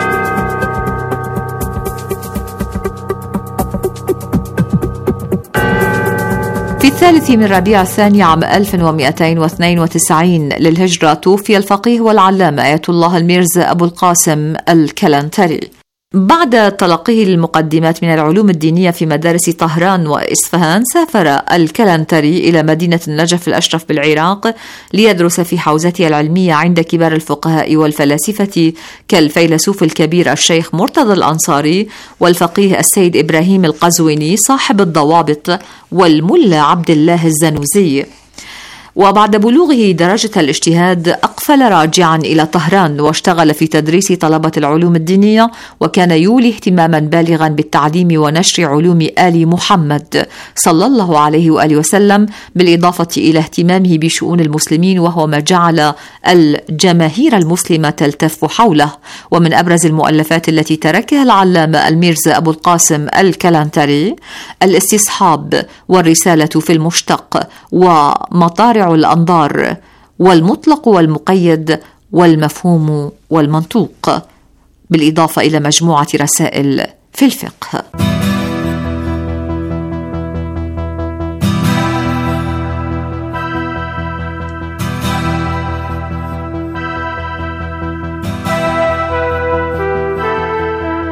في 3 من ربيع الثاني عام 1292 للهجرة توفي الفقيه والعلامة آية الله الميرزا أبو القاسم الكلنتري. بعد تلقيه المقدمات من العلوم الدينية في مدارس طهران وإصفهان، سافر الكلنتري إلى مدينة النجف الأشرف بالعراق ليدرس في حوزته العلمية عند كبار الفقهاء والفلاسفة كالفيلسوف الكبير الشيخ مرتضى الأنصاري والفقيه السيد إبراهيم القزويني صاحب الضوابط والملا عبد الله الزنوزي. وبعد بلوغه درجة الاجتهاد أقفل راجعا إلى طهران، واشتغل في تدريس طلبة العلوم الدينية، وكان يولي اهتماما بالغا بالتعليم ونشر علوم آل محمد صلى الله عليه وآله وسلم، بالإضافة إلى اهتمامه بشؤون المسلمين، وهو ما جعل الجماهير المسلمة تلتف حوله. ومن أبرز المؤلفات التي تركها العلامة الميرزا أبو القاسم الكلنتري الاستصحاب والرسالة في المشتق ومطارع الأنظار والمطلق والمقيد والمفهوم والمنطوق، بالإضافة إلى مجموعة رسائل في الفقه.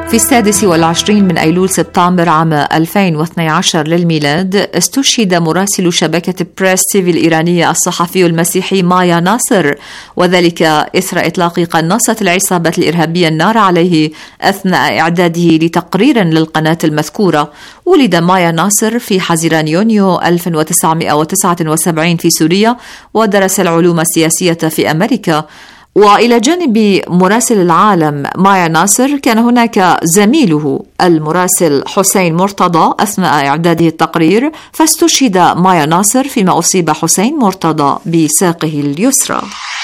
في 26 من أيلول سبتمبر عام 2012 للميلاد استشهد مراسل شبكة بريس تيفي الإيرانية الصحفي المسيحي مايا ناصر، وذلك إثر إطلاق قناصة العصابة الإرهابية النار عليه أثناء إعداده لتقرير للقناة المذكورة. ولد مايا ناصر في حزيران يونيو 1979 في سوريا، ودرس العلوم السياسية في أمريكا. وإلى جانب مراسل العالم مايا ناصر كان هناك زميله المراسل حسين مرتضى أثناء إعداده التقرير، فاستشهد مايا ناصر فيما أصيب حسين مرتضى بساقه اليسرى.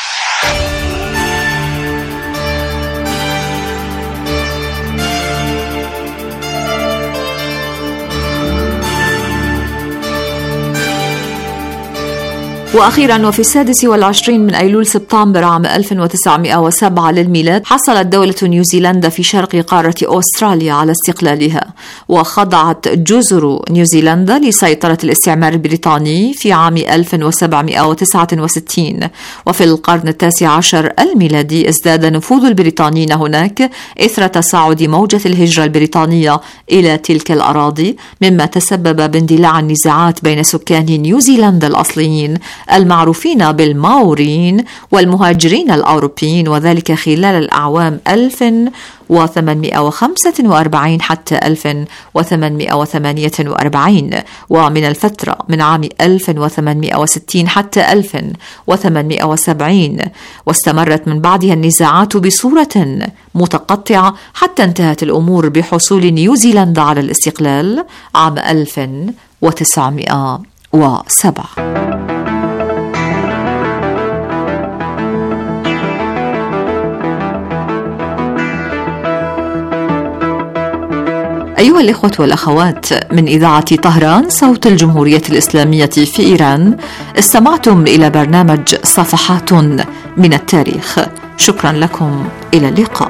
وأخيرا وفي 26 من أيلول سبتمبر عام 1907 للميلاد حصلت دولة نيوزيلندا في شرق قارة أستراليا على استقلالها، وخضعت جزر نيوزيلندا لسيطرة الاستعمار البريطاني في عام 1769. وفي القرن 19 الميلادي ازداد نفوذ البريطانيين هناك إثر تصاعد موجة الهجرة البريطانية إلى تلك الأراضي، مما تسبب باندلاع النزاعات بين سكان نيوزيلندا الأصليين المعروفين بالماورين والمهاجرين الأوروبيين، وذلك خلال الأعوام 1845 حتى 1848. ومن الفترة من عام 1860 حتى 1870، واستمرت من بعدها النزاعات بصورة متقطعة حتى انتهت الأمور بحصول نيوزيلندا على الاستقلال عام 1907. أيها الإخوة والأخوات، من إذاعة طهران صوت الجمهورية الإسلامية في إيران، استمعتم إلى برنامج صفحات من التاريخ. شكرا لكم، إلى اللقاء.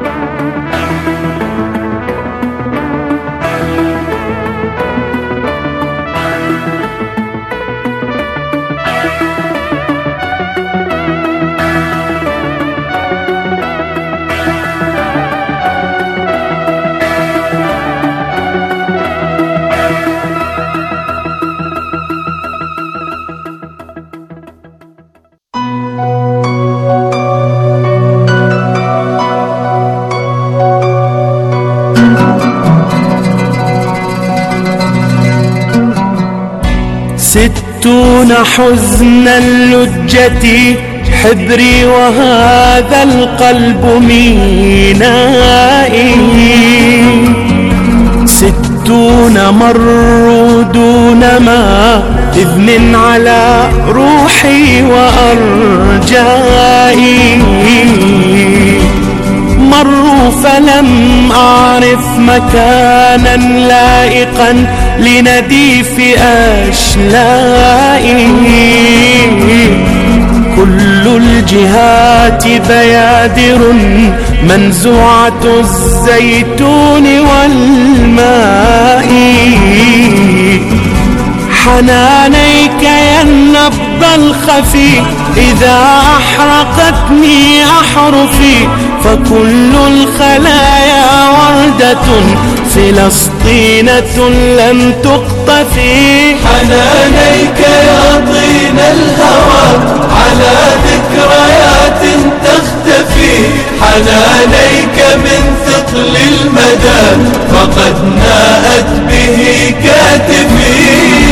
ستون حزن اللجة حبري وهذا القلب مينائي، 60 مروا دون ما إذن على روحي وأرجائي، مروا فلم أعرف مكانا لائقا لنديف أشلائي، كل الجهات بيادر منزوعة الزيتون والماء، حنانيك يا النبض الخفي إذا أحرقتني أحرفي، فكل الخلايا وردة فلسطينة لم تقطفي، حنانيك يا طين الهوى على ذكريات تختفي، حنانيك من ثقل المدى فقد ناءت به كاتفي.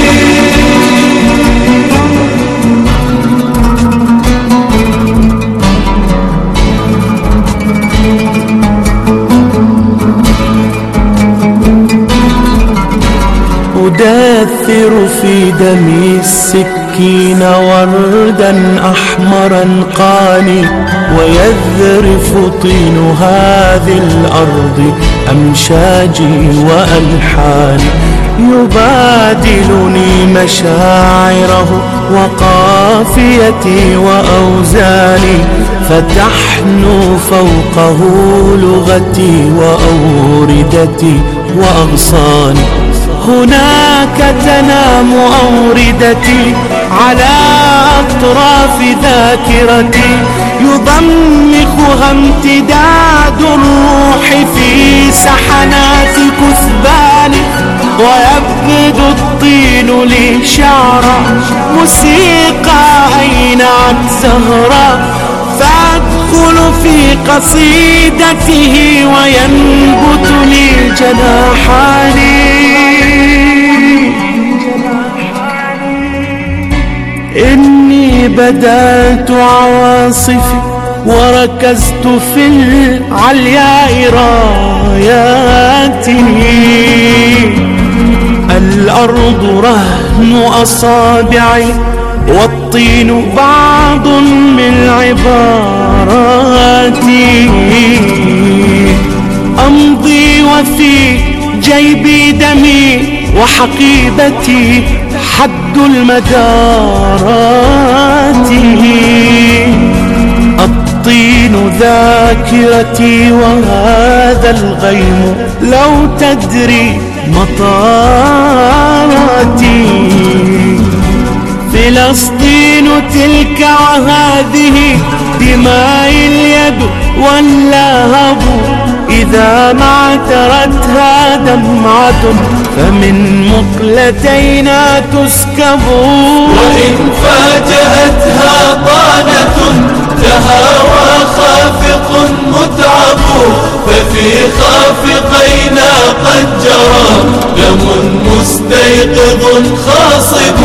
أدثر في دمي السكين وردا أحمرا قاني، ويذرف طين هذه الأرض أمشاجي وألحاني، يبادلني مشاعره وقافيتي وأوزاني، فتحنو فوقه لغتي وأوردتي وأغصاني، هناك تنام أوردتي على أطراف ذاكرتي، يضمخها امتداد الروح في سحنات كثبان ويبدو الطين لي شعرا موسيقى أينعت زهرا فأدخل في قصيدته وينبت لي جناحان إني بدأت عواصفي وركزت في العلياء راياتي الأرض رهن أصابعي والطين بعض من عباراتي أمضي وفي جيبي دمي وحقيبتي حد المدارات الطين ذاكرتي وهذا الغيم لو تدري مطاراتي فلسطين تلك وهذه دماء اليد واللهب إذا ما اعترتها دمعة فمن مقلتينا تسكب وإن فاجأتها طعنة تهاوى خافق متعب ففي خافقينا قد جرى دم مستيقظ خاصب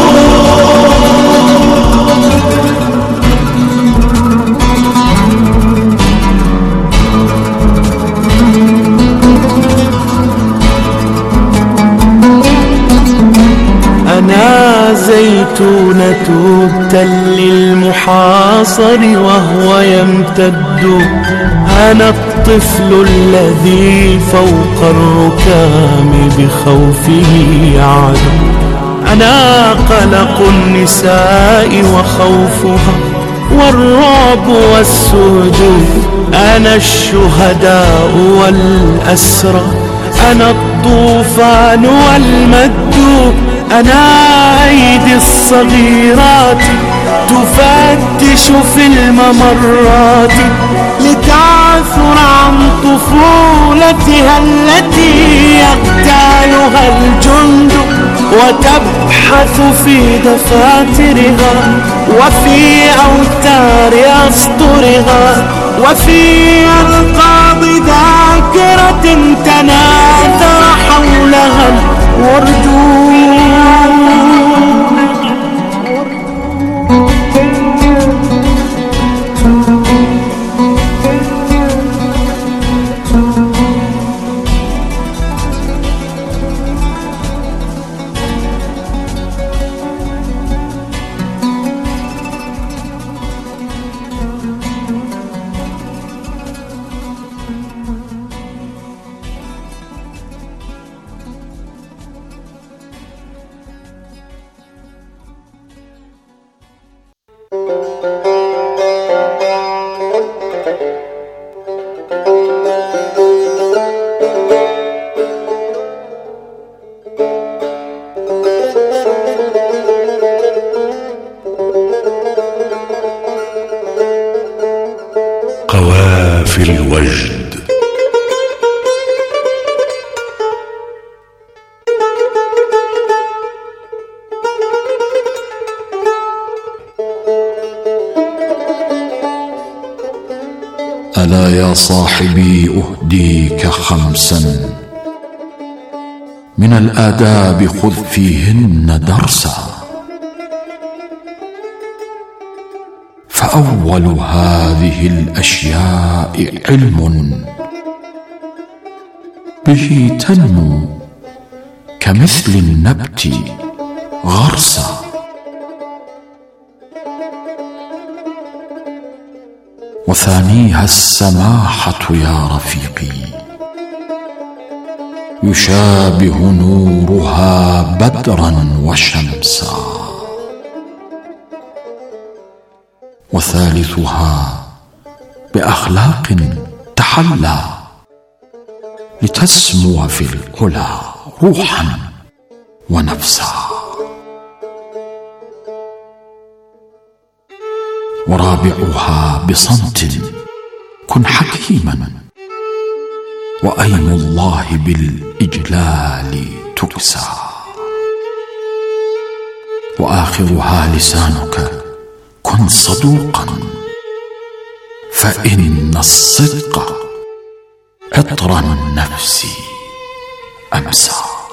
أنا زيتونة التل المحاصر وهو يمتد أنا الطفل الذي فوق الركام بخوفه يعدو أنا قلق النساء وخوفها والرعب والسجود أنا الشهداء والأسرى أنا الطوفان والمد أنا أيدي الصغيرات تفتش في الممرات لتعثر عن طفولتها التي يغتالها الجند وتبحث في دفاترها وفي أوتار أسطرها وفي ألقاب ذاكرة تناثر حولها الورد قوافي الوجد. ألا يا صاحبي أهديك خمسا من الآداب خذ فيهن درسا فأول هذه الأشياء علم به تنمو كمثل النبت غرسا وثانيها السماحة يا رفيقي يشابه نورها بدرا وشمسا وثالثها بأخلاق تحلى لتسمو في العلا روحا ونفسا ورابعها بصمت كن حكيما وأيم الله بالإجلال تكسى. وآخرها لسانك كن صدوقا، فإن الصدق عطر النفس أمسى.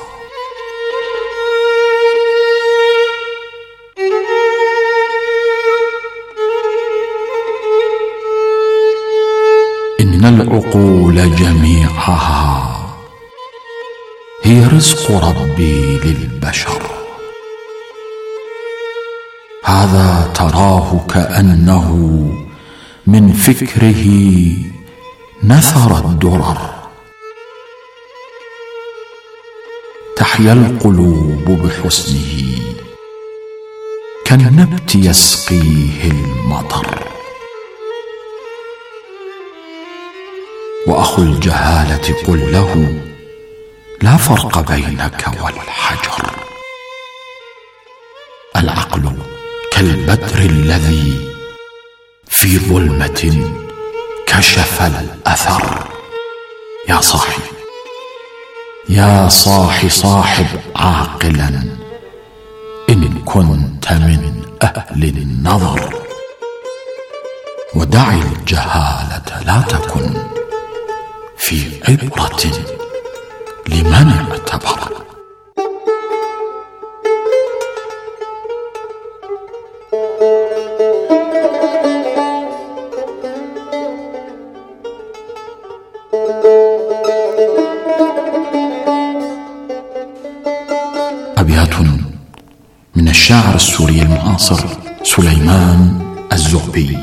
إن العقول جميعها هي رزق ربي للبشر. هذا تراه كأنه من فكره نثر الدرر. تحيا القلوب بحسنه كالنبت يسقيه المطر. وأخو الجهالة قل له لا فرق بينك والحجر. العقل كالبدر الذي في ظلمة كشف الأثر. يا صاحي يا صاح صاحب عاقلا إن كنت من أهل النظر. ودع الجهالة لا تكن في عبرة لمن اعتبر. أبيات من الشاعر السوري المعاصر سليمان الزغبي.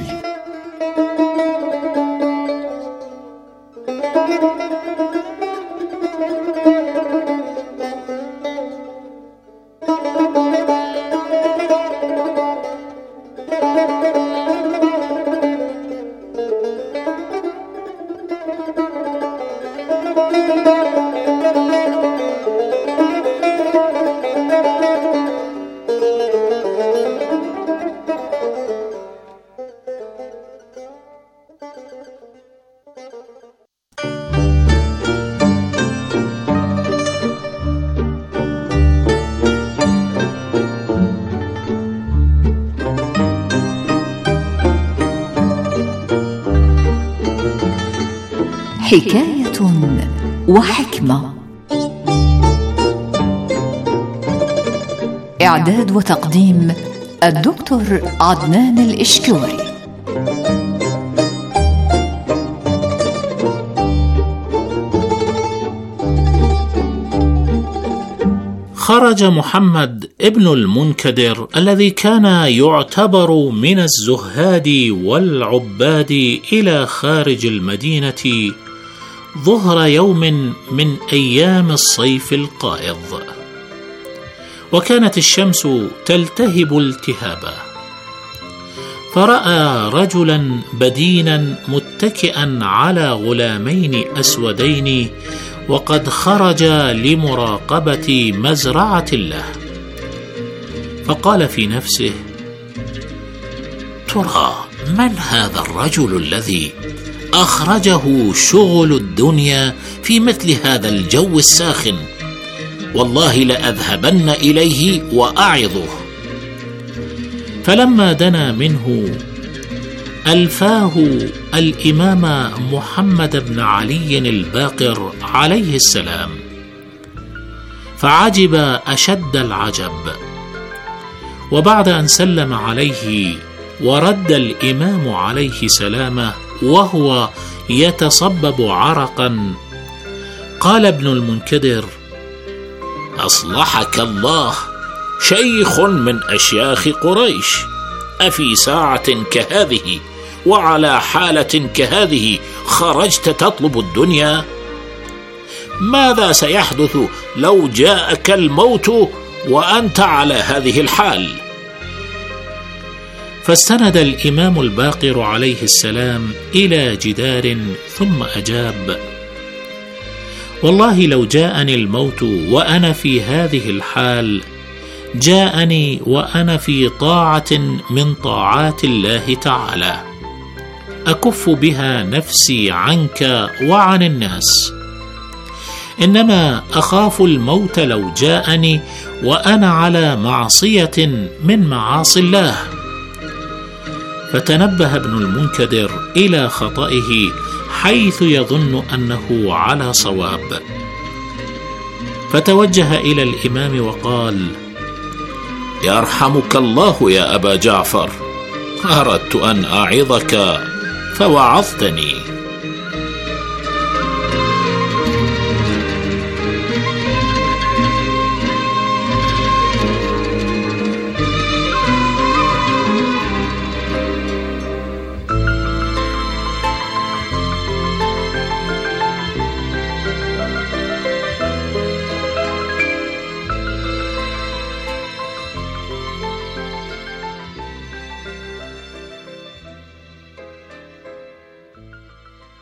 حكاية وحكمة. إعداد وتقديم الدكتور عدنان الإشكوري. خرج محمد ابن المنكدر الذي كان يعتبر من الزهاد والعباد إلى خارج المدينة ظهر يوم من أيام الصيف القائض، وكانت الشمس تلتهب التهابا، فرأى رجلا بدينا متكئا على غلامين أسودين وقد خرج لمراقبة مزرعة له، فقال في نفسه: ترى من هذا الرجل الذي أخرجه شغل الدنيا في مثل هذا الجو الساخن؟ والله لأذهبن إليه وأعظه. فلما دنا منه ألفاه الإمام محمد بن علي الباقر عليه السلام، فعجب أشد العجب. وبعد أن سلم عليه ورد الإمام عليه سلامه وهو يتصبب عرقا، قال ابن المنكدر: أصلحك الله، شيخ من أشياخ قريش، أفي ساعة كهذه وعلى حالة كهذه خرجت تطلب الدنيا؟ ماذا سيحدث لو جاءك الموت وأنت على هذه الحال؟ فاستند الإمام الباقر عليه السلام إلى جدار ثم أجاب: والله لو جاءني الموت وأنا في هذه الحال جاءني وأنا في طاعة من طاعات الله تعالى أكف بها نفسي عنك وعن الناس، إنما أخاف الموت لو جاءني وأنا على معصية من معاصي الله. فتنبه ابن المنكدر إلى خطئه حيث يظن أنه على صواب، فتوجه إلى الإمام وقال: يرحمك الله يا أبا جعفر، أردت أن أعظك فوعظتني.